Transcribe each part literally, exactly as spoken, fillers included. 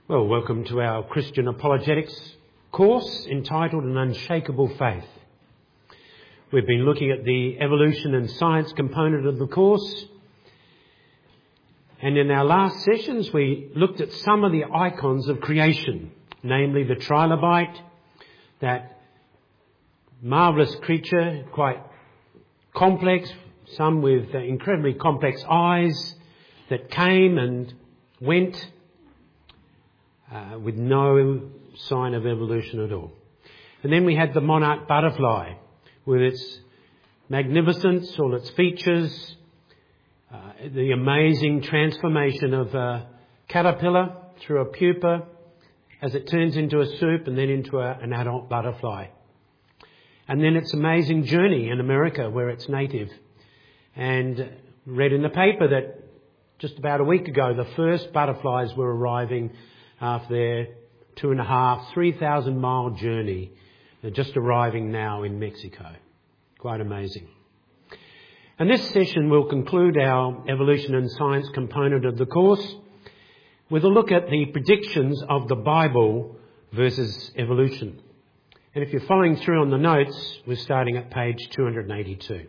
Well, welcome to our Christian Apologetics course entitled An Unshakable Faith. We've been looking at the evolution and science component of the course. And in our last sessions, we looked at some of the icons of creation, namely the trilobite, that marvellous creature, quite complex, some with uh, incredibly complex eyes that came and went uh, with no sign of evolution at all. And then we had the monarch butterfly with its magnificence, all its features, uh, the amazing transformation of a caterpillar through a pupa as it turns into a soup and then into a, an adult butterfly. And then its amazing journey in America where it's native. And read in the paper that just about a week ago the first butterflies were arriving after their two and a half, three thousand mile journey. They're just arriving now in Mexico. Quite amazing. And this session will conclude our evolution and science component of the course with a look at the predictions of the Bible versus evolution. And if you're following through on the notes, we're starting at page two hundred eighty-two.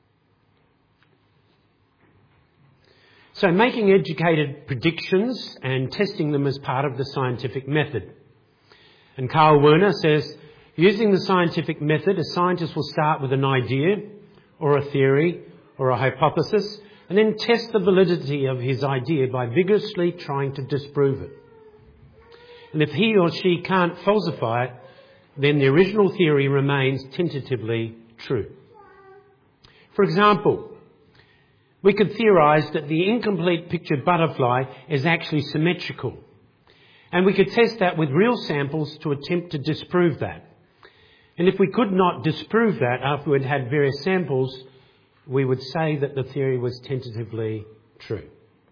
So making educated predictions and testing them as part of the scientific method. And Carl Werner says, using the scientific method, a scientist will start with an idea or a theory or a hypothesis and then test the validity of his idea by vigorously trying to disprove it. And if he or she can't falsify it, then the original theory remains tentatively true. For example, we could theorise that the incomplete pictured butterfly is actually symmetrical. And we could test that with real samples to attempt to disprove that. And if we could not disprove that after we'd had various samples, we would say that the theory was tentatively true.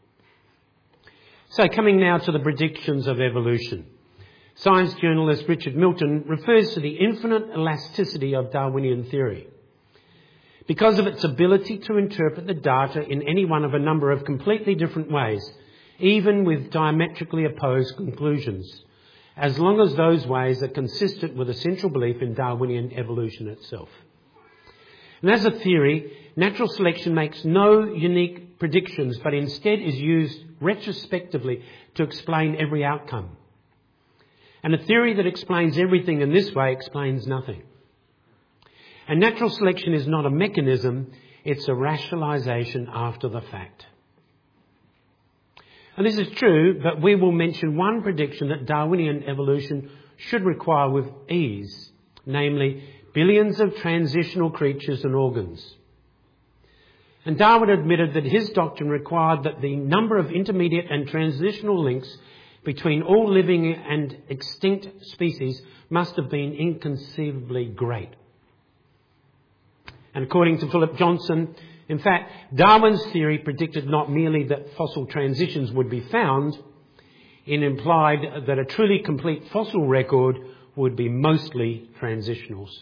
So coming now to the predictions of evolution. Science journalist Richard Milton refers to the infinite elasticity of Darwinian theory. Because of its ability to interpret the data in any one of a number of completely different ways, even with diametrically opposed conclusions, as long as those ways are consistent with a central belief in Darwinian evolution itself. And as a theory, natural selection makes no unique predictions, but instead is used retrospectively to explain every outcome. And a theory that explains everything in this way explains nothing. And natural selection is not a mechanism, it's a rationalisation after the fact. And this is true, but we will mention one prediction that Darwinian evolution should require with ease, namely billions of transitional creatures and organs. And Darwin admitted that his doctrine required that the number of intermediate and transitional links between all living and extinct species must have been inconceivably great. And according to Philip Johnson, in fact, Darwin's theory predicted not merely that fossil transitions would be found, it implied that a truly complete fossil record would be mostly transitionals.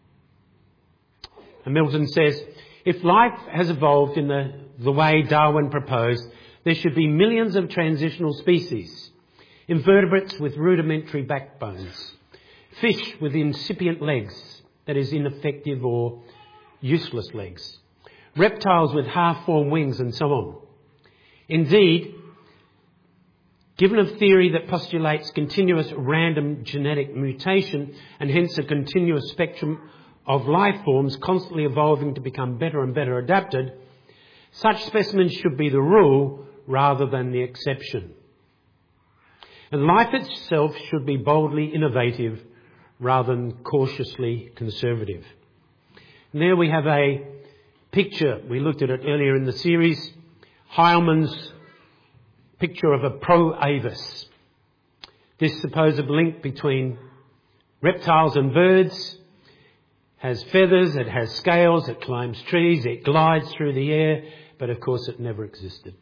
And Milton says, if life has evolved in the, the way Darwin proposed, there should be millions of transitional species, invertebrates with rudimentary backbones, fish with incipient legs, that is ineffective or useless legs, reptiles with half-formed wings and so on. Indeed, given a theory that postulates continuous random genetic mutation and hence a continuous spectrum of life forms constantly evolving to become better and better adapted, such specimens should be the rule rather than the exception. And life itself should be boldly innovative rather than cautiously conservative. And there we have a picture. We looked at it earlier in the series. Heilmann's picture of a Pro-Avis. This supposed link between reptiles and birds has feathers, it has scales, it climbs trees, it glides through the air, but of course it never existed.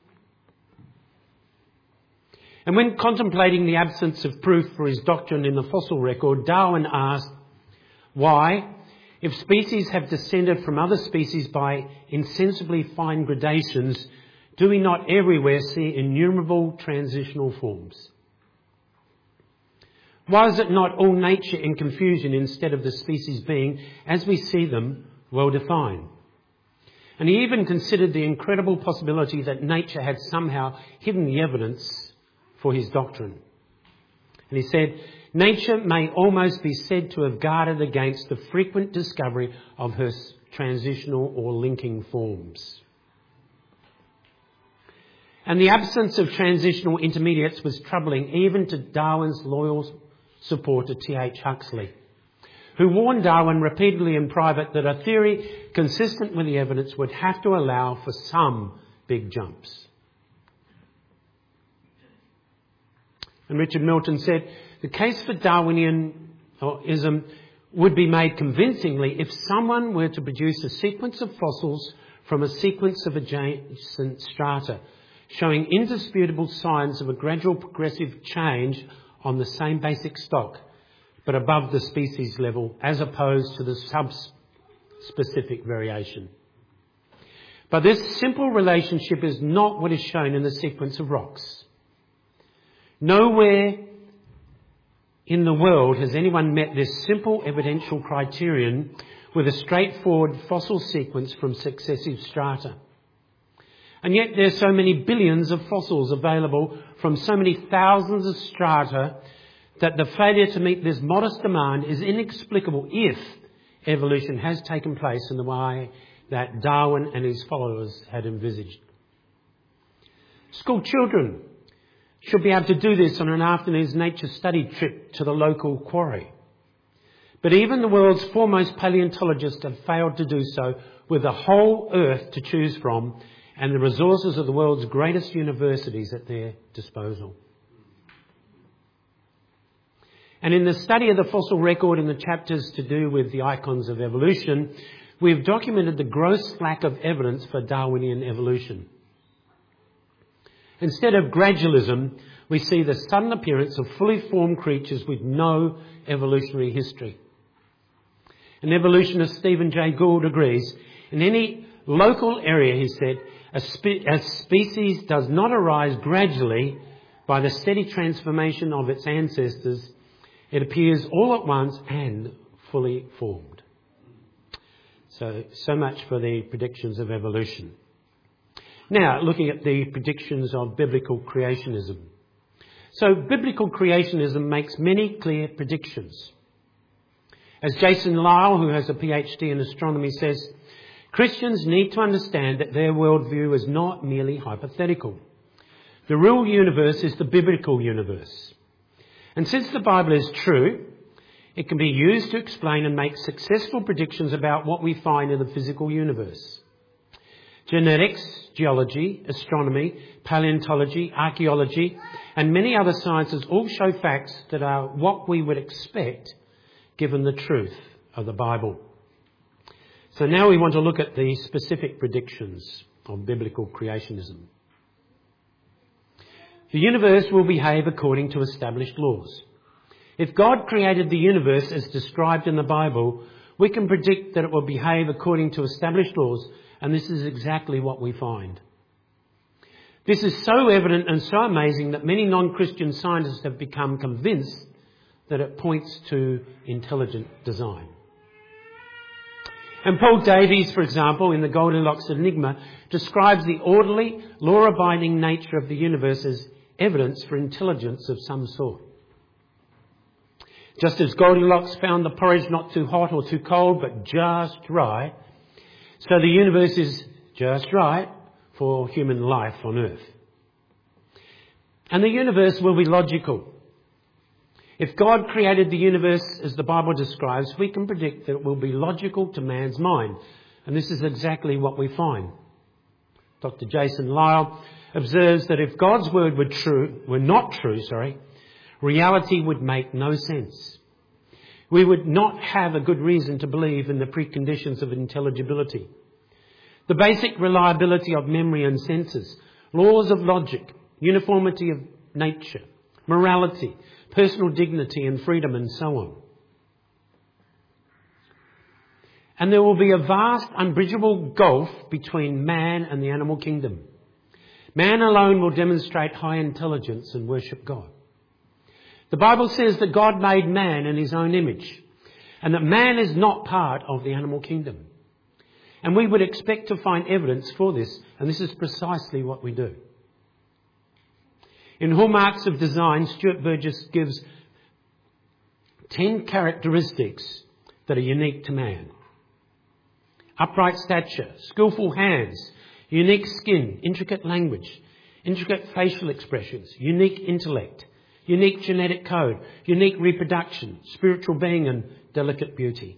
And when contemplating the absence of proof for his doctrine in the fossil record, Darwin asked, why, if species have descended from other species by insensibly fine gradations, do we not everywhere see innumerable transitional forms? Why is it not all nature in confusion instead of the species being, as we see them, well defined? And he even considered the incredible possibility that nature had somehow hidden the evidence for his doctrine. And he said, nature may almost be said to have guarded against the frequent discovery of her transitional or linking forms. And the absence of transitional intermediates was troubling even to Darwin's loyal supporter T H Huxley, who warned Darwin repeatedly in private that a theory consistent with the evidence would have to allow for some big jumps. And Richard Milton said, the case for Darwinianism would be made convincingly if someone were to produce a sequence of fossils from a sequence of adjacent strata, showing indisputable signs of a gradual progressive change on the same basic stock, but above the species level, as opposed to the sub-specific variation. But this simple relationship is not what is shown in the sequence of rocks. Nowhere in the world has anyone met this simple evidential criterion with a straightforward fossil sequence from successive strata. And yet there are so many billions of fossils available from so many thousands of strata that the failure to meet this modest demand is inexplicable if evolution has taken place in the way that Darwin and his followers had envisaged. School children should be able to do this on an afternoon's nature study trip to the local quarry. But even the world's foremost paleontologists have failed to do so with the whole earth to choose from and the resources of the world's greatest universities at their disposal. And in the study of the fossil record in the chapters to do with the icons of evolution, we've documented the gross lack of evidence for Darwinian evolution. Instead of gradualism, we see the sudden appearance of fully formed creatures with no evolutionary history. And evolutionist Stephen Jay Gould agrees, in any local area, he said, a, spe- a species does not arise gradually by the steady transformation of its ancestors. It appears all at once and fully formed. So, so much for the predictions of evolution. Now, looking at the predictions of biblical creationism. So, biblical creationism makes many clear predictions. As Jason Lyle, who has a PhD in astronomy, says, Christians need to understand that their worldview is not merely hypothetical. The real universe is the biblical universe. And since the Bible is true, it can be used to explain and make successful predictions about what we find in the physical universe. Genetics, geology, astronomy, paleontology, archaeology, and many other sciences all show facts that are what we would expect given the truth of the Bible. So now we want to look at the specific predictions of biblical creationism. The universe will behave according to established laws. If God created the universe as described in the Bible, we can predict that it will behave according to established laws, and this is exactly what we find. This is so evident and so amazing that many non-Christian scientists have become convinced that it points to intelligent design. And Paul Davies, for example, in the Goldilocks Enigma, describes the orderly, law-abiding nature of the universe as evidence for intelligence of some sort. Just as Goldilocks found the porridge not too hot or too cold, but just right, so the universe is just right for human life on earth. And the universe will be logical. If God created the universe as the Bible describes, we can predict that it will be logical to man's mind. And this is exactly what we find. Doctor Jason Lyle observes that if God's word were true, were not true, sorry, reality would make no sense. We would not have a good reason to believe in the preconditions of intelligibility. The basic reliability of memory and senses, laws of logic, uniformity of nature, morality, personal dignity and freedom, and so on. And there will be a vast, unbridgeable gulf between man and the animal kingdom. Man alone will demonstrate high intelligence and worship God. The Bible says that God made man in his own image, and that man is not part of the animal kingdom. And we would expect to find evidence for this, and this is precisely what we do. In Hallmarks of Design, Stuart Burgess gives ten characteristics that are unique to man. Upright stature, skillful hands, unique skin, intricate language, intricate facial expressions, unique intellect, unique genetic code, unique reproduction, spiritual being and delicate beauty.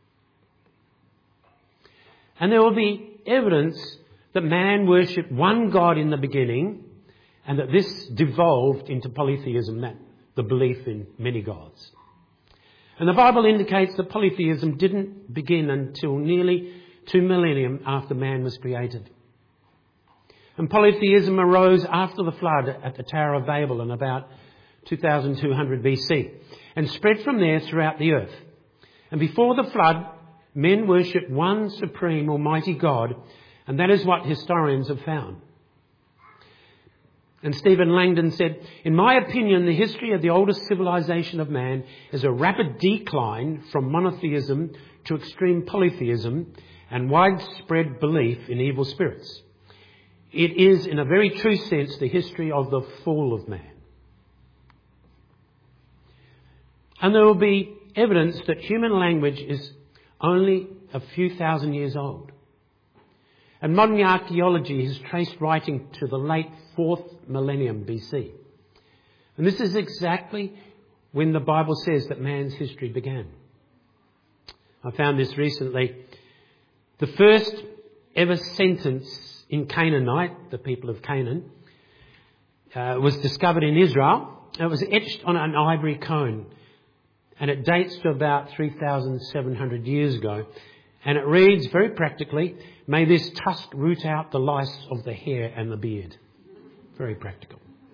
And there will be evidence that man worshipped one God in the beginning and that this devolved into polytheism, that the belief in many gods. And the Bible indicates that polytheism didn't begin until nearly two millennium after man was created. And polytheism arose after the flood at the Tower of Babel in about two thousand two hundred B C and spread from there throughout the earth. And before the flood, men worshipped one supreme almighty God, and that is what historians have found. And Stephen Langdon said, "In my opinion, the history of the oldest civilization of man is a rapid decline from monotheism to extreme polytheism and widespread belief in evil spirits. It is, in a very true sense, the history of the fall of man." And there will be evidence that human language is only a few thousand years old. And modern archaeology has traced writing to the late fourth millennium B C. And this is exactly when the Bible says that man's history began. I found this recently. The first ever sentence in Canaanite, the people of Canaan, uh, was discovered in Israel. It was etched on an ivory cone, and it dates to about three thousand seven hundred years ago. And it reads very practically, "May this tusk root out the lice of the hair and the beard." Very practical.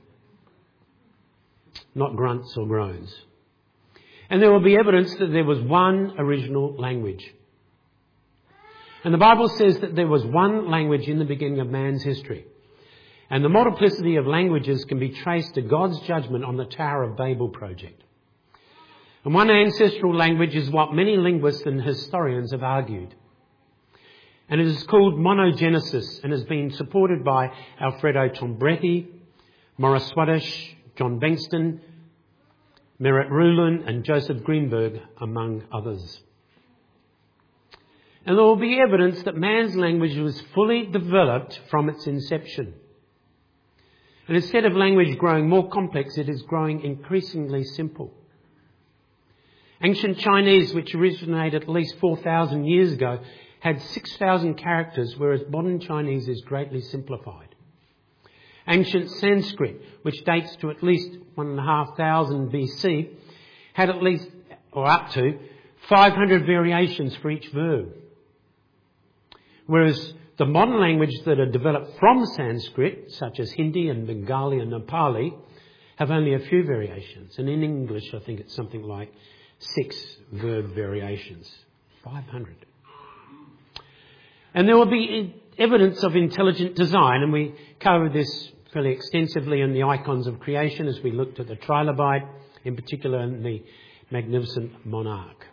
Not grunts or groans. And there will be evidence that there was one original language. And the Bible says that there was one language in the beginning of man's history. And the multiplicity of languages can be traced to God's judgment on the Tower of Babel project. And one ancestral language is what many linguists and historians have argued. And it is called monogenesis and has been supported by Alfredo Tombretti, Morris Swadesh, John Bengtsson, Merritt Rulin and Joseph Greenberg, among others. And there will be evidence that man's language was fully developed from its inception. And instead of language growing more complex, it is growing increasingly simple. Ancient Chinese, which originated at least four thousand years ago, had six thousand characters, whereas modern Chinese is greatly simplified. Ancient Sanskrit, which dates to at least one thousand five hundred B C, had at least, or up to, five hundred variations for each verb. Whereas the modern languages that are developed from Sanskrit, such as Hindi and Bengali and Nepali, have only a few variations. And in English, I think it's something like six verb variations. five hundred. And there will be evidence of intelligent design, and we covered this fairly extensively in the icons of creation as we looked at the trilobite, in particular in the magnificent monarch.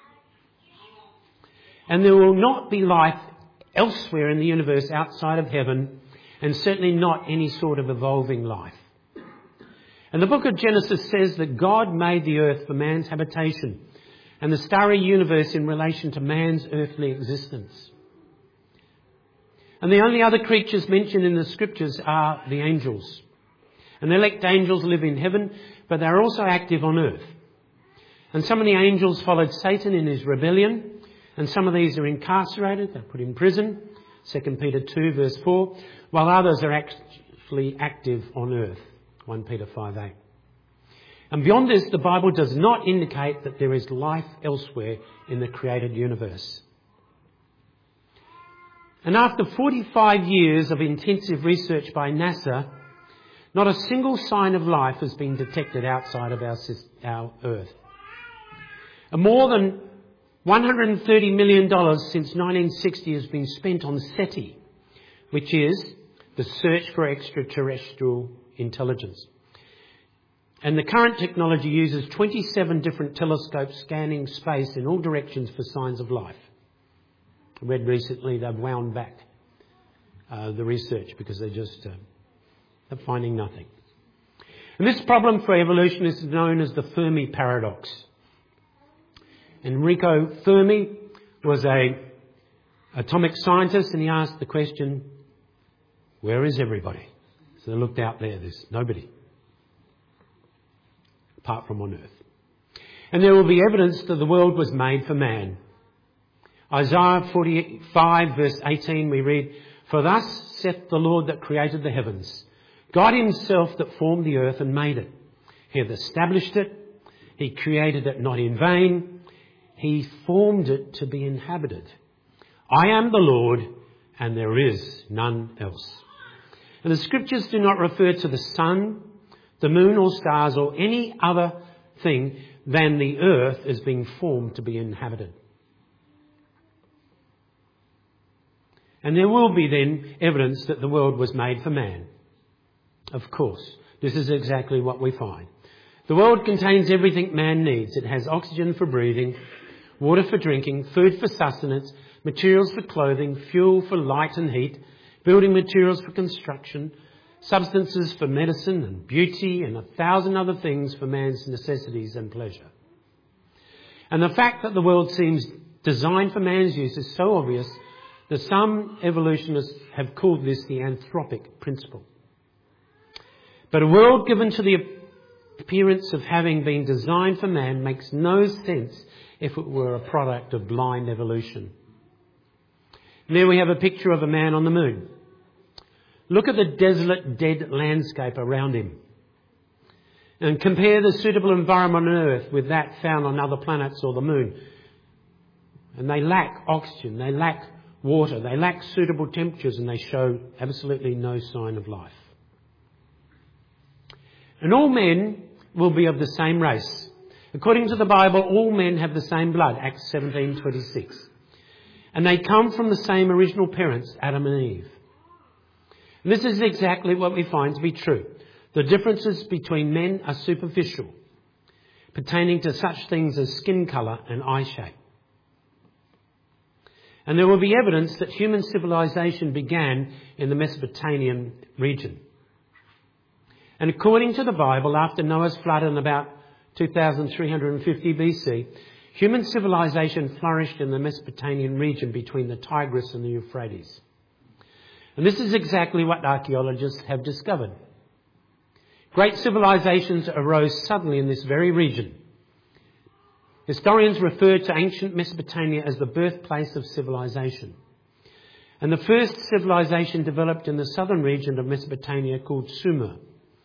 And there will not be life elsewhere in the universe outside of heaven, and certainly not any sort of evolving life. And the book of Genesis says that God made the earth for man's habitation and the starry universe in relation to man's earthly existence. And the only other creatures mentioned in the scriptures are the angels. And the elect angels live in heaven, but they're also active on earth. And some of the angels followed Satan in his rebellion, and some of these are incarcerated, they're put in prison, Second Peter two verse four, while others are actually active on earth, First Peter five eight. And beyond this, the Bible does not indicate that there is life elsewhere in the created universe. And after forty-five years of intensive research by NASA, not a single sign of life has been detected outside of our, our Earth. And more than one hundred thirty million dollars since nineteen sixty has been spent on SETI, which is the search for extraterrestrial intelligence. And the current technology uses twenty-seven different telescopes scanning space in all directions for signs of life. I read recently they've wound back uh, the research because they're just uh, they're finding nothing. And this problem for evolution is known as the Fermi paradox. Enrico Fermi was a atomic scientist, and he asked the question, where is everybody? So they looked out there, there's nobody apart from on earth. And there will be evidence that the world was made for man. Isaiah forty-five verse eighteen we read, "For thus saith the Lord that created the heavens, God himself that formed the earth and made it. He hath established it. He created it not in vain. He formed it to be inhabited. I am the Lord, and there is none else." And the scriptures do not refer to the sun, the moon or stars or any other thing than the earth as being formed to be inhabited. And there will be then evidence that the world was made for man. Of course, this is exactly what we find. The world contains everything man needs. It has oxygen for breathing, water for drinking, food for sustenance, materials for clothing, fuel for light and heat, building materials for construction, substances for medicine and beauty, and a thousand other things for man's necessities and pleasure. And the fact that the world seems designed for man's use is so obvious that some evolutionists have called this the anthropic principle. But a world given to the appearance of having been designed for man makes no sense if it were a product of blind evolution. And there we have a picture of a man on the moon. Look at the desolate, dead landscape around him and compare the suitable environment on Earth with that found on other planets or the moon. And they lack oxygen, they lack water, they lack suitable temperatures, and they show absolutely no sign of life. And all men will be of the same race. According to the Bible, all men have the same blood, Acts seventeen twenty-six. And they come from the same original parents, Adam and Eve. And this is exactly what we find to be true. The differences between men are superficial, pertaining to such things as skin colour and eye shape. And there will be evidence that human civilization began in the Mesopotamian region. And according to the Bible, after Noah's flood in about two thousand three hundred fifty B C, human civilization flourished in the Mesopotamian region between the Tigris and the Euphrates. And this is exactly what archaeologists have discovered. Great civilizations arose suddenly in this very region. Historians refer to ancient Mesopotamia as the birthplace of civilization. And the first civilization developed in the southern region of Mesopotamia called Sumer.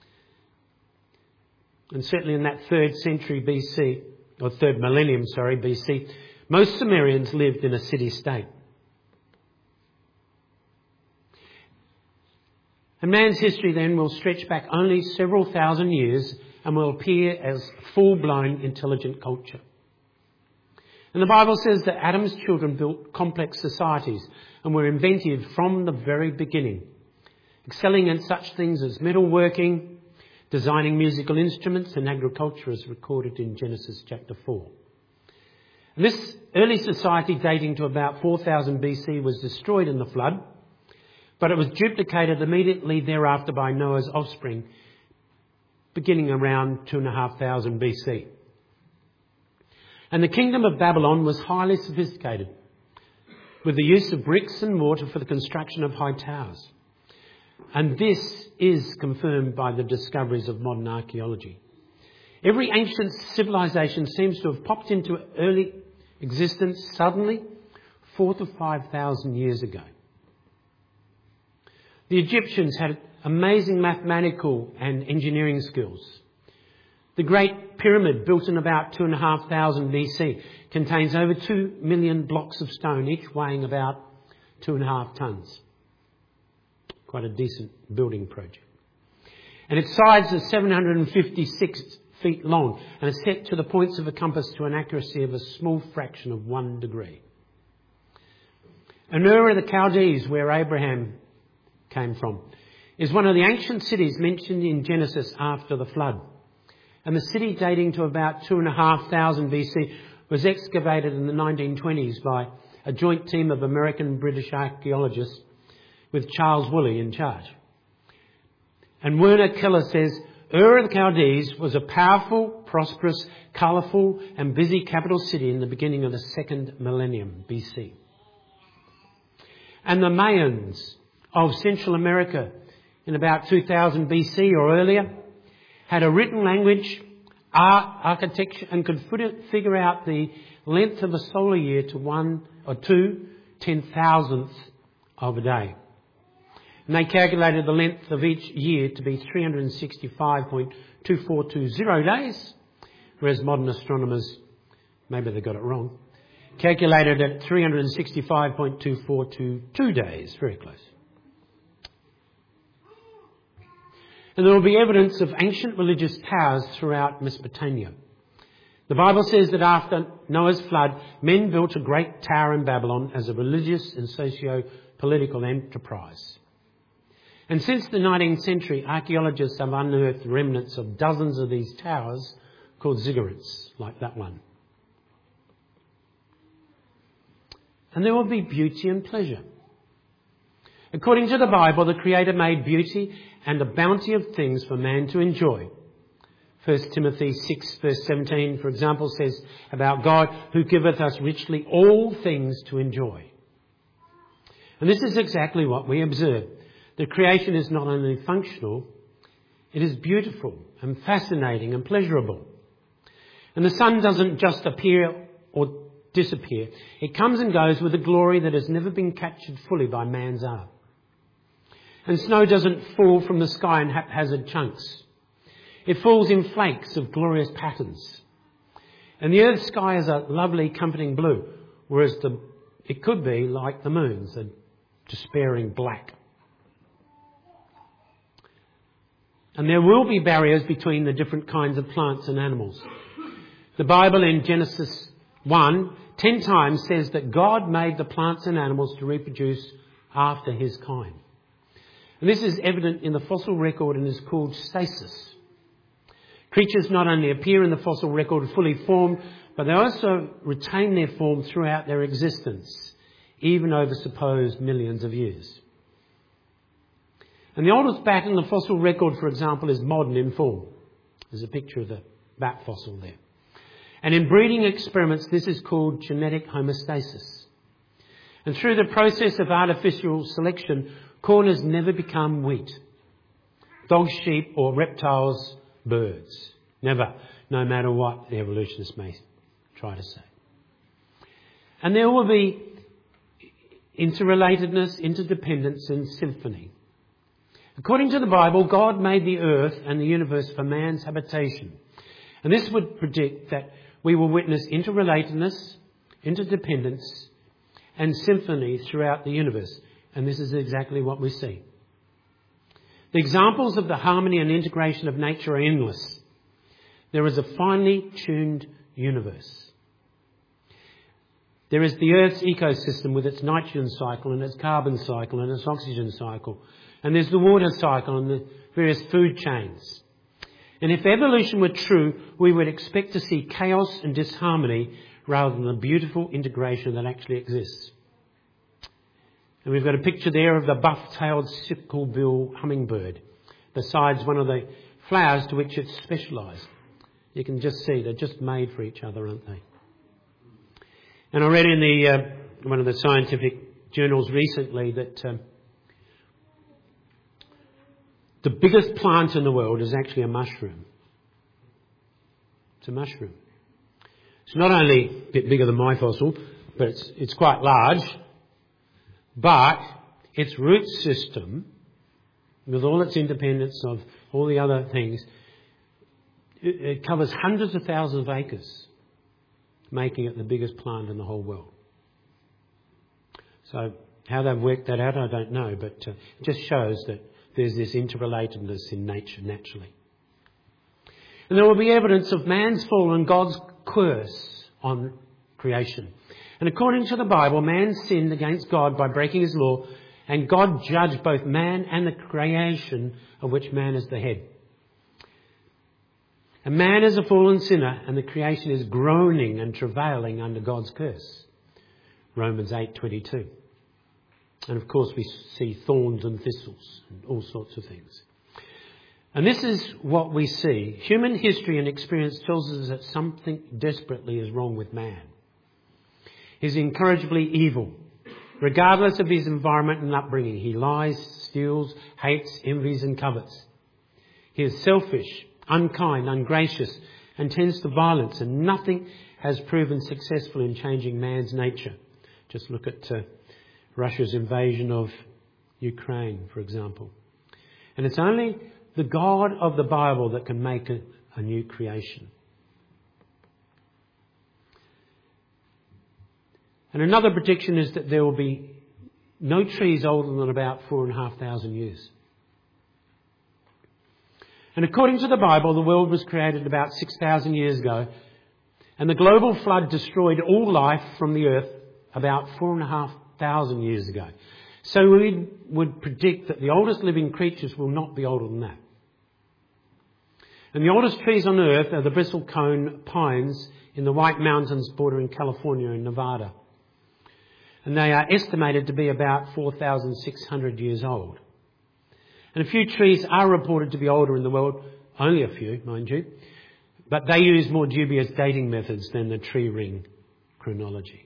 And certainly in that third century B C, or third millennium, sorry, B C, most Sumerians lived in a city-state. And man's history then will stretch back only several thousand years and will appear as full-blown intelligent culture. And the Bible says that Adam's children built complex societies and were inventive from the very beginning, excelling in such things as metalworking, designing musical instruments and agriculture as recorded in Genesis chapter four. And this early society dating to about four thousand B C was destroyed in the flood, but it was duplicated immediately thereafter by Noah's offspring, beginning around two thousand five hundred B C. And the kingdom of Babylon was highly sophisticated, with the use of bricks and mortar for the construction of high towers. And this is confirmed by the discoveries of modern archaeology. Every ancient civilization seems to have popped into early existence suddenly four to five thousand years ago. The Egyptians had amazing mathematical and engineering skills. The Great Pyramid, built in about two thousand five hundred B C, contains over two million blocks of stone, each weighing about two and a half tonnes. Quite a decent building project. And its sides are seven hundred fifty-six feet long and is set to the points of a compass to an accuracy of a small fraction of one degree. And Ur of the Chaldees, where Abraham came from, is one of the ancient cities mentioned in Genesis after the flood. And the city, dating to about two and a half thousand B C, was excavated in the nineteen twenties by a joint team of American and British archaeologists with Charles Woolley in charge. And Werner Keller says, Ur of the Chaldees was a powerful, prosperous, colourful and busy capital city in the beginning of the second millennium B C. And the Mayans of Central America in about two thousand B C or earlier had a written language, art, architecture, and could figure out the length of a solar year to one or two ten thousandths of a day. And they calculated the length of each year to be three hundred sixty-five point two four two zero days, whereas modern astronomers, maybe they got it wrong, calculated at three hundred sixty-five point two four two two days. Very close. And there will be evidence of ancient religious towers throughout Mesopotamia. The Bible says that after Noah's flood, men built a great tower in Babylon as a religious and socio-political enterprise. And since the nineteenth century, archaeologists have unearthed remnants of dozens of these towers called ziggurats, like that one. And there will be beauty and pleasure. According to the Bible, the Creator made beauty and a bounty of things for man to enjoy. First Timothy six verse seventeen, for example, says about God who giveth us richly all things to enjoy. And this is exactly what we observe. The creation is not only functional, it is beautiful and fascinating and pleasurable. And the sun doesn't just appear or disappear. It comes and goes with a glory that has never been captured fully by man's art. And snow doesn't fall from the sky in haphazard chunks. It falls in flakes of glorious patterns. And the earth's sky is a lovely, comforting blue, whereas the, it could be like the moon's, a despairing black. And there will be barriers between the different kinds of plants and animals. The Bible in Genesis one, ten times says that God made the plants and animals to reproduce after his kind. And this is evident in the fossil record and is called stasis. Creatures not only appear in the fossil record fully formed, but they also retain their form throughout their existence, even over supposed millions of years. And the oldest bat in the fossil record, for example, is modern in form. There's a picture of the bat fossil there. And in breeding experiments, this is called genetic homeostasis. And through the process of artificial selection, corn has never become wheat. Dogs, sheep, or reptiles, birds. Never, no matter what the evolutionists may try to say. And there will be interrelatedness, interdependence, and symphony. According to the Bible, God made the earth and the universe for man's habitation. And this would predict that we will witness interrelatedness, interdependence, and symphony throughout the universe. And this is exactly what we see. The examples of the harmony and integration of nature are endless. There is a finely tuned universe. There is the Earth's ecosystem with its nitrogen cycle and its carbon cycle and its oxygen cycle. And there's the water cycle and the various food chains. And if evolution were true, we would expect to see chaos and disharmony rather than the beautiful integration that actually exists. And we've got a picture there of the buff-tailed sickle-bill hummingbird besides one of the flowers to which it's specialised. You can just see they're just made for each other, aren't they? And I read in the uh, one of the scientific journals recently that um, the biggest plant in the world is actually a mushroom. It's a mushroom. It's not only a bit bigger than my fossil, but it's, it's quite large. But its root system, with all its independence of all the other things, it, it covers hundreds of thousands of acres, making it the biggest plant in the whole world. So how they've worked that out, I don't know, but uh, it just shows that there's this interrelatedness in nature naturally. And there will be evidence of man's fall and God's curse on creation. And according to the Bible, man sinned against God by breaking his law, and God judged both man and the creation of which man is the head. And man is a fallen sinner, and the creation is groaning and travailing under God's curse. Romans eight twenty-two. And of course we see thorns and thistles and all sorts of things. And this is what we see. Human history and experience tells us that something desperately is wrong with man. He's incorrigibly evil, regardless of his environment and upbringing. He lies, steals, hates, envies and covets. He is selfish, unkind, ungracious and tends to violence, and nothing has proven successful in changing man's nature. Just look at uh, Russia's invasion of Ukraine, for example. And it's only the God of the Bible that can make a, a new creation. And another prediction is that there will be no trees older than about four and a half thousand years. And according to the Bible, the world was created about six thousand years ago, and the global flood destroyed all life from the earth about four and a half thousand years ago. So we would predict that the oldest living creatures will not be older than that. And the oldest trees on earth are the bristlecone pines in the White Mountains bordering California and Nevada. And they are estimated to be about four thousand six hundred years old. And a few trees are reported to be older in the world, only a few, mind you, but they use more dubious dating methods than the tree ring chronology.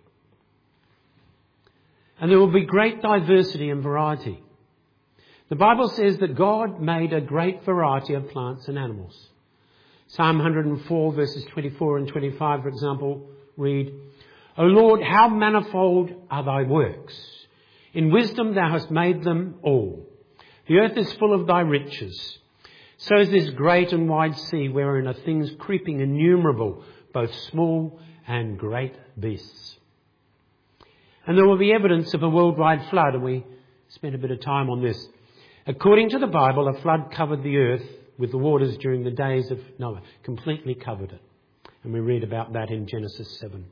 And there will be great diversity and variety. The Bible says that God made a great variety of plants and animals. Psalm one hundred four verses twenty-four and twenty-five, for example, read, O Lord, how manifold are thy works. In wisdom thou hast made them all. The earth is full of thy riches. So is this great and wide sea, wherein are things creeping innumerable, both small and great beasts. And there will be evidence of a worldwide flood, and we spent a bit of time on this. According to the Bible, a flood covered the earth with the waters during the days of Noah, completely covered it. And we read about that in Genesis seven.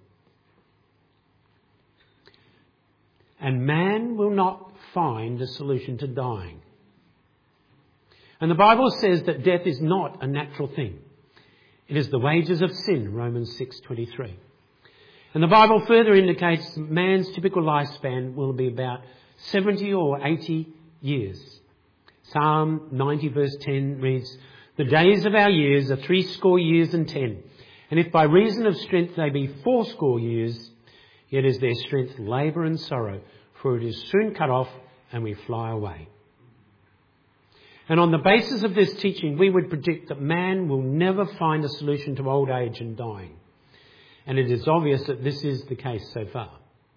And man will not find a solution to dying. And the Bible says that death is not a natural thing. It is the wages of sin, Romans six twenty-three. And the Bible further indicates that man's typical lifespan will be about seventy or eighty years. Psalm ninety verse ten reads, The days of our years are threescore years and ten. And if by reason of strength they be fourscore years, yet is their strength labour and sorrow, for it is soon cut off and we fly away. And on the basis of this teaching, we would predict that man will never find a solution to old age and dying. And it is obvious that this is the case so far.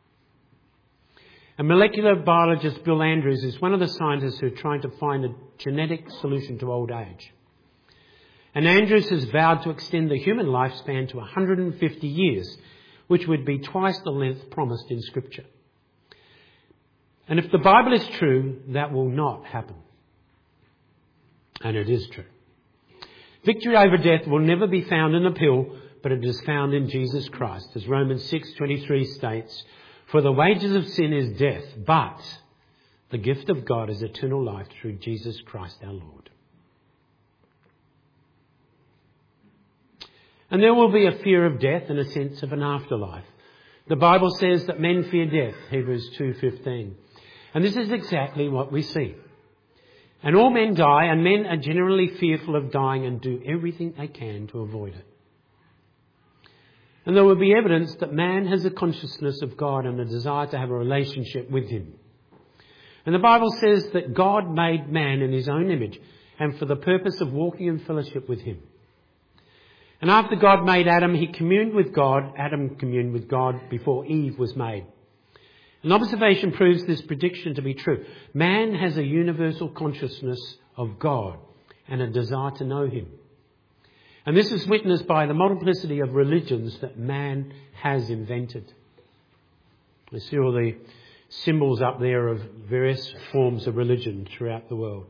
And molecular biologist Bill Andrews is one of the scientists who are trying to find a genetic solution to old age. And Andrews has vowed to extend the human lifespan to one hundred fifty years, which would be twice the length promised in Scripture. And if the Bible is true, that will not happen. And it is true. Victory over death will never be found in a pill, but it is found in Jesus Christ. As Romans six twenty-three states, For the wages of sin is death, but the gift of God is eternal life through Jesus Christ our Lord. And there will be a fear of death and a sense of an afterlife. The Bible says that men fear death, Hebrews two fifteen. And this is exactly what we see. And all men die, and men are generally fearful of dying and do everything they can to avoid it. And there will be evidence that man has a consciousness of God and a desire to have a relationship with him. And the Bible says that God made man in his own image and for the purpose of walking in fellowship with him. And after God made Adam, he communed with God. Adam communed with God before Eve was made. An observation proves this prediction to be true. Man has a universal consciousness of God and a desire to know him. And this is witnessed by the multiplicity of religions that man has invented. You see all the symbols up there of various forms of religion throughout the world.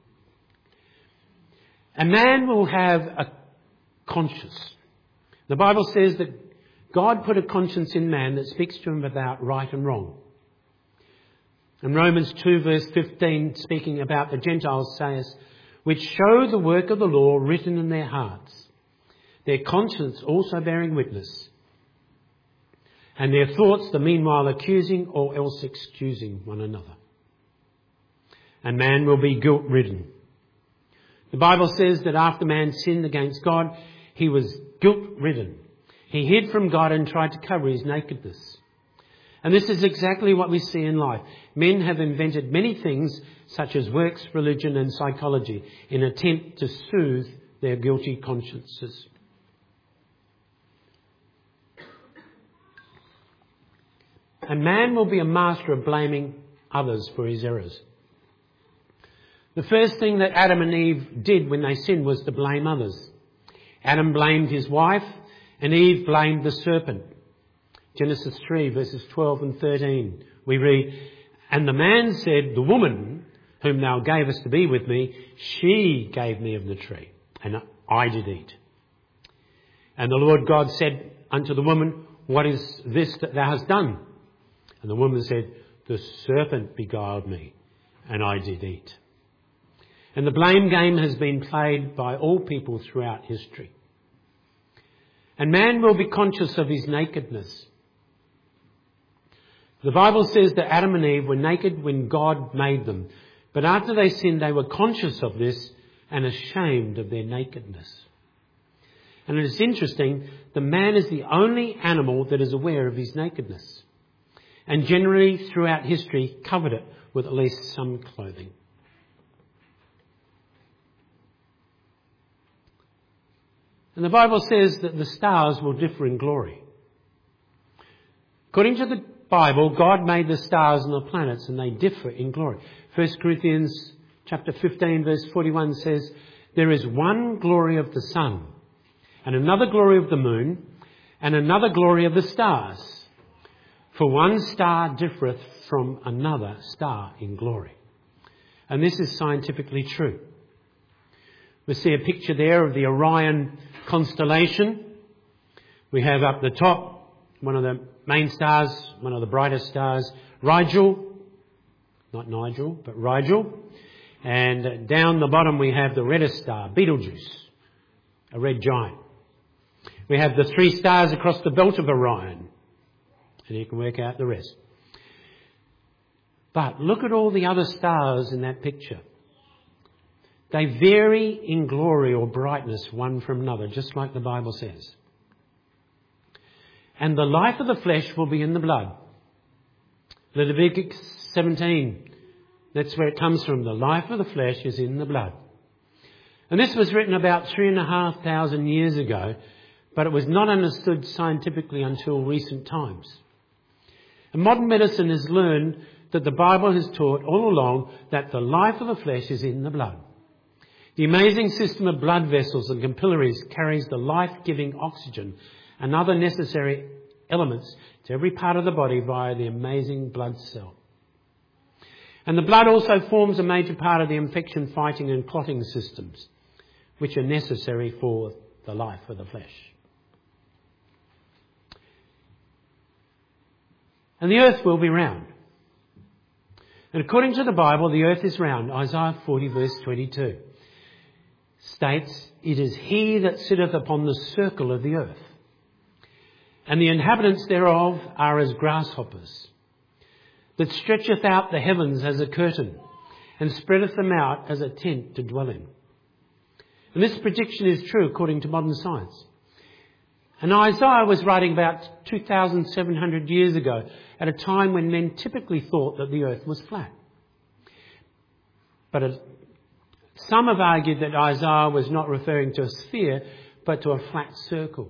A man will have a conscience. The Bible says that God put a conscience in man that speaks to him about right and wrong. And Romans two verse fifteen, speaking about the Gentiles, says, which show the work of the law written in their hearts, their conscience also bearing witness, and their thoughts the meanwhile accusing or else excusing one another. And man will be guilt-ridden. The Bible says that after man sinned against God, he was guilt-ridden. He hid from God and tried to cover his nakedness. And this is exactly what we see in life. Men have invented many things, such as works, religion and psychology, in an attempt to soothe their guilty consciences. And man will be a master of blaming others for his errors. The first thing that Adam and Eve did when they sinned was to blame others. Adam blamed his wife and Eve blamed the serpent. Genesis three verses twelve and thirteen, we read, "And the man said, the woman whom thou gavest to be with me, she gave me of the tree, and I did eat. And the Lord God said unto the woman, what is this that thou hast done? And the woman said, the serpent beguiled me, and I did eat." And the blame game has been played by all people throughout history. And man will be conscious of his nakedness. The Bible says that Adam and Eve were naked when God made them. But after they sinned, they were conscious of this and ashamed of their nakedness. And it is interesting, the man is the only animal that is aware of his nakedness. And generally throughout history covered it with at least some clothing. And the Bible says that the stars will differ in glory. According to the Bible, God made the stars and the planets, and they differ in glory. First Corinthians chapter fifteen verse forty-one says, "There is one glory of the sun, and another glory of the moon, and another glory of the stars. For one star differeth from another star in glory." And this is scientifically true. We see a picture there of the Orion constellation. We have up the top one of the main stars, one of the brightest stars, Rigel, not Nigel, but Rigel. And down the bottom we have the reddest star, Betelgeuse, a red giant. We have the three stars across the belt of Orion, and you can work out the rest. But look at all the other stars in that picture. They vary in glory or brightness one from another, just like the Bible says. And the life of the flesh will be in the blood. Leviticus seventeen, that's where it comes from. The life of the flesh is in the blood. And this was written about three and a half thousand years ago, but it was not understood scientifically until recent times. And modern medicine has learned that the Bible has taught all along that the life of the flesh is in the blood. The amazing system of blood vessels and capillaries carries the life-giving oxygen and other necessary elements to every part of the body via the amazing blood cell. And the blood also forms a major part of the infection fighting and clotting systems, which are necessary for the life of the flesh. And the earth will be round. And according to the Bible, the earth is round. Isaiah forty verse twenty-two states, "It is he that sitteth upon the circle of the earth, and the inhabitants thereof are as grasshoppers, that stretcheth out the heavens as a curtain, and spreadeth them out as a tent to dwell in." And this prediction is true according to modern science. And Isaiah was writing about two thousand seven hundred years ago, at a time when men typically thought that the earth was flat. But it, some have argued that Isaiah was not referring to a sphere, but to a flat circle.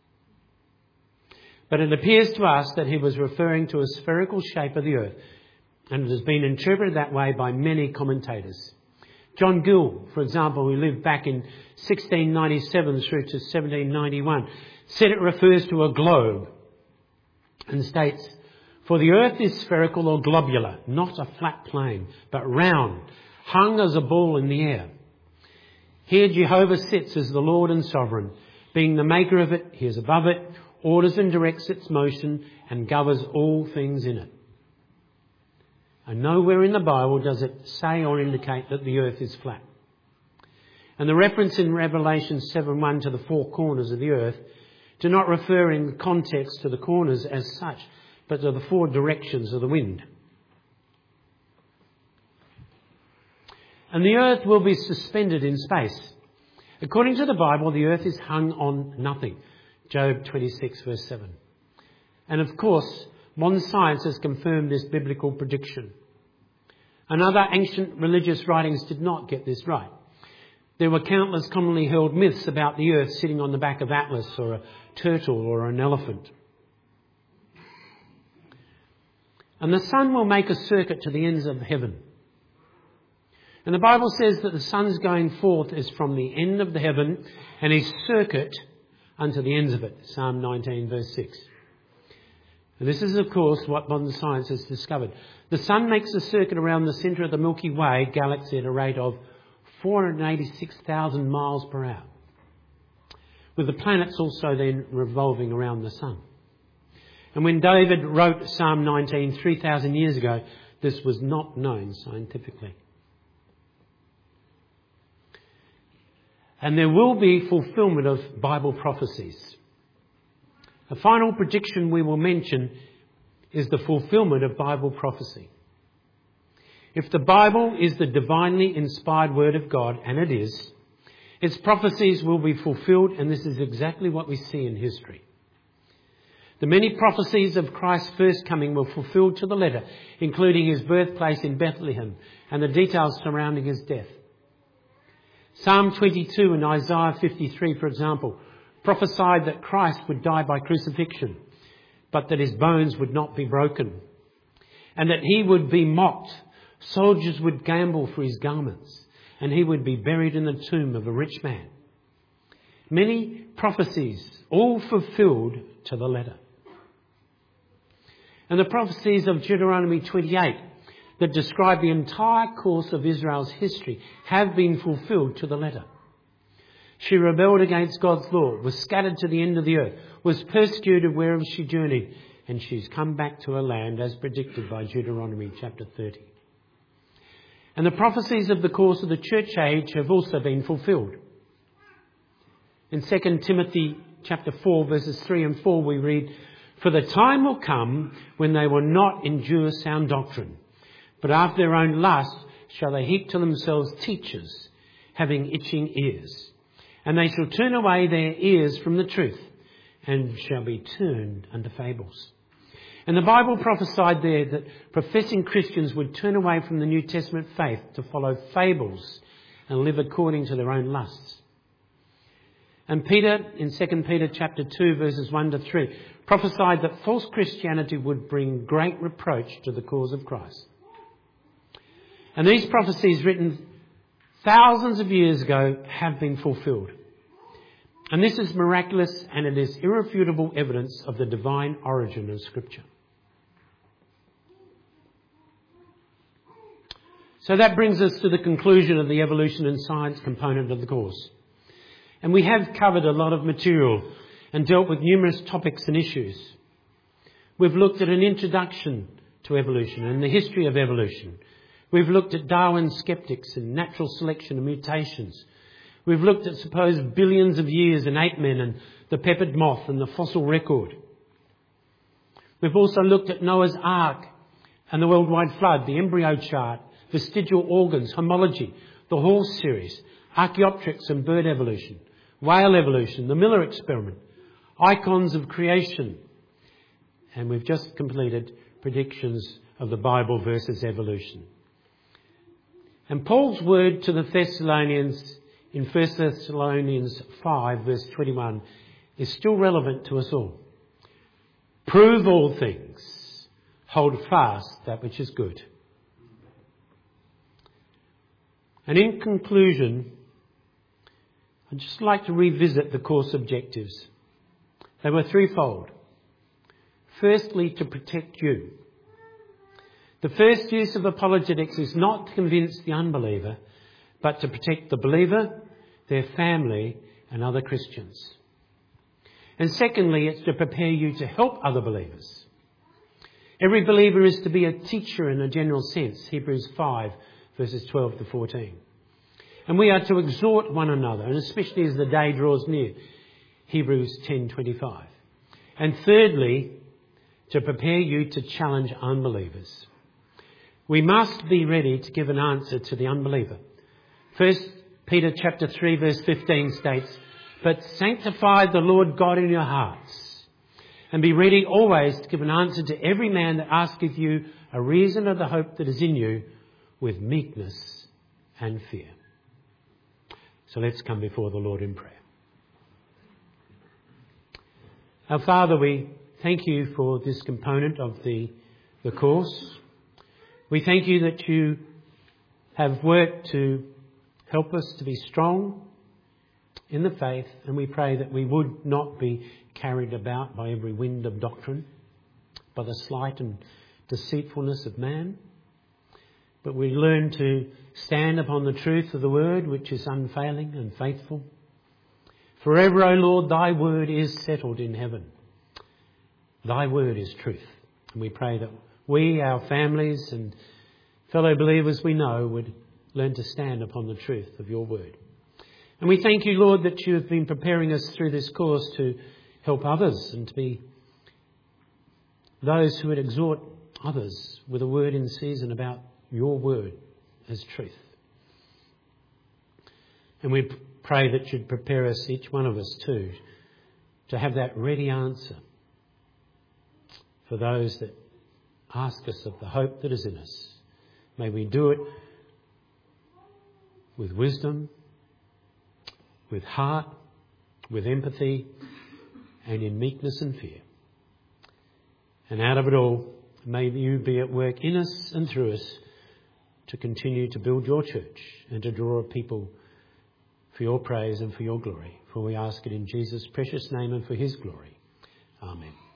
But it appears to us that he was referring to a spherical shape of the earth, and it has been interpreted that way by many commentators. John Gill, for example, who lived back in sixteen ninety-seven through to seventeen ninety-one, said it refers to a globe, and states, "For the earth is spherical or globular, not a flat plane, but round, hung as a ball in the air. Here Jehovah sits as the Lord and sovereign. Being the maker of it, he is above it, orders and directs its motion, and governs all things in it." And nowhere in the Bible does it say or indicate that the earth is flat. And the reference in Revelation seven one to the four corners of the earth do not refer in context to the corners as such, but to the four directions of the wind. And the earth will be suspended in space. According to the Bible, the earth is hung on nothing. Job twenty-six verse seven. And of course, modern science has confirmed this biblical prediction. And other ancient religious writings did not get this right. There were countless commonly held myths about the earth sitting on the back of Atlas or a turtle or an elephant. And the sun will make a circuit to the ends of heaven. And the Bible says that the sun's going forth is from the end of the heaven and his circuit unto the ends of it. Psalm nineteen verse six. And this is, of course, what modern science has discovered. The sun makes a circuit around the centre of the Milky Way galaxy at a rate of four hundred eighty-six thousand miles per hour, with the planets also then revolving around the sun. And when David wrote Psalm nineteen three thousand years ago, this was not known scientifically. And there will be fulfilment of Bible prophecies. A final prediction we will mention is the fulfilment of Bible prophecy. If the Bible is the divinely inspired word of God, and it is, its prophecies will be fulfilled, and this is exactly what we see in history. The many prophecies of Christ's first coming were fulfilled to the letter, including his birthplace in Bethlehem and the details surrounding his death. Psalm twenty-two and Isaiah fifty-three, for example, prophesied that Christ would die by crucifixion, but that his bones would not be broken, and that he would be mocked. Soldiers would gamble for his garments, and he would be buried in the tomb of a rich man. Many prophecies, all fulfilled to the letter. And the prophecies of Deuteronomy twenty-eight that describe the entire course of Israel's history have been fulfilled to the letter. She rebelled against God's law, was scattered to the end of the earth, was persecuted wherever she journeyed, and she's come back to her land as predicted by Deuteronomy chapter thirty. And the prophecies of the course of the church age have also been fulfilled. In Second Timothy chapter four, verses three and four, we read, "For the time will come when they will not endure sound doctrine, but after their own lust shall they heap to themselves teachers, having itching ears. And they shall turn away their ears from the truth, and shall be turned unto fables." And the Bible prophesied there that professing Christians would turn away from the New Testament faith to follow fables and live according to their own lusts. And Peter, in Second Peter chapter two, verses one to three, prophesied that false Christianity would bring great reproach to the cause of Christ. And these prophecies, written thousands of years ago, have been fulfilled. And this is miraculous, and it is irrefutable evidence of the divine origin of Scripture. So that brings us to the conclusion of the evolution and science component of the course. And we have covered a lot of material and dealt with numerous topics and issues. We've looked at an introduction to evolution and the history of evolution. We've looked at Darwin's skeptics and natural selection and mutations. We've looked at supposed billions of years and ape men and the peppered moth and the fossil record. We've also looked at Noah's Ark and the worldwide flood, the embryo chart, vestigial organs, homology, the horse series, Archaeopteryx and bird evolution, whale evolution, the Miller experiment, icons of creation. And we've just completed predictions of the Bible versus evolution. And Paul's word to the Thessalonians in First Thessalonians five, verse twenty-one, is still relevant to us all. Prove all things. Hold fast that which is good. And in conclusion, I'd just like to revisit the course objectives. They were threefold. Firstly, to protect you. The first use of apologetics is not to convince the unbeliever, but to protect the believer, their family, and other Christians. And secondly, it's to prepare you to help other believers. Every believer is to be a teacher in a general sense, Hebrews five, verses twelve to fourteen. And we are to exhort one another, and especially as the day draws near. Hebrews ten twenty-five. And thirdly, to prepare you to challenge unbelievers. We must be ready to give an answer to the unbeliever. First Peter chapter three verse fifteen states, "But sanctify the Lord God in your hearts, and be ready always to give an answer to every man that asketh you a reason of the hope that is in you, with meekness and fear." So let's come before the Lord in prayer. Our Father, we thank you for this component of the, the course. We thank you that you have worked to help us to be strong in the faith, and we pray that we would not be carried about by every wind of doctrine, by the sleight and deceitfulness of man, but we learn to stand upon the truth of the word, which is unfailing and faithful. Forever, O Lord, thy word is settled in heaven. Thy word is truth. And we pray that we, our families and fellow believers we know, would learn to stand upon the truth of your word. And we thank you, Lord, that you have been preparing us through this course to help others and to be those who would exhort others with a word in season about your word as truth. And we pray that you'd prepare us, each one of us too, to have that ready answer for those that ask us of the hope that is in us. May we do it with wisdom, with heart, with empathy, and in meekness and fear. And out of it all, may you be at work in us and through us to continue to build your church and to draw a people for your praise and for your glory. For we ask it in Jesus' precious name and for his glory. Amen.